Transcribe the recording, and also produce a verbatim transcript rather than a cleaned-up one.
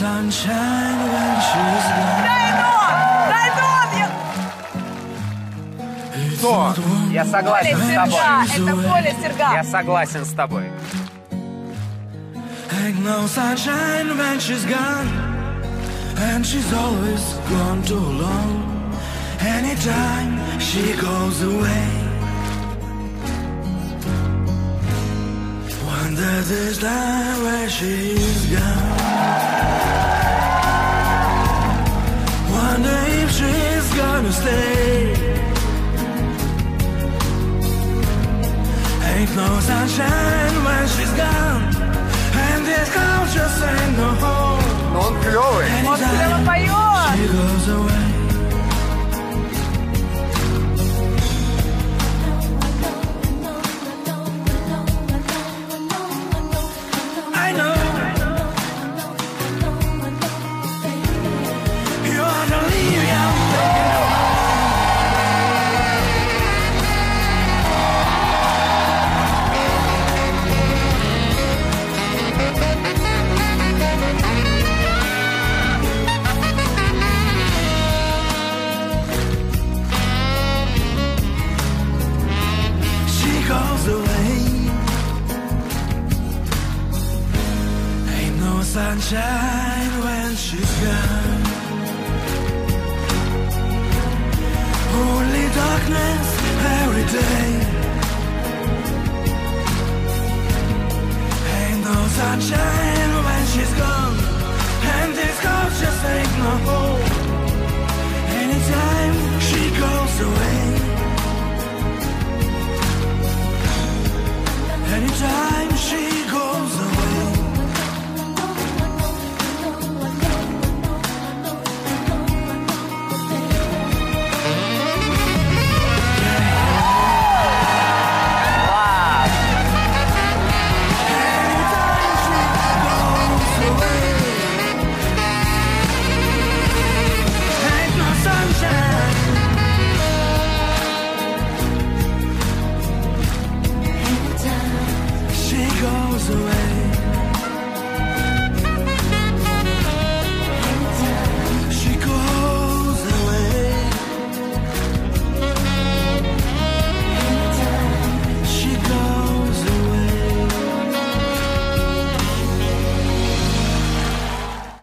sunshine when she's gone. Кто? Я согласен с тобой. Это Коля Серга. Я согласен с тобой. Ain't no sunshine when she's gone, and she's always gone too long. Anytime she goes away, wonder this time where she's gone. Wonder if she's gonna stay. Ain't no sunshine when she's gone, and this house just ain't no home. Но он клевый. Он клево поет. She goes away. I know you ought to leave out there. Goes away. Ain't no sunshine when she's gone. Only darkness every day. Ain't no sunshine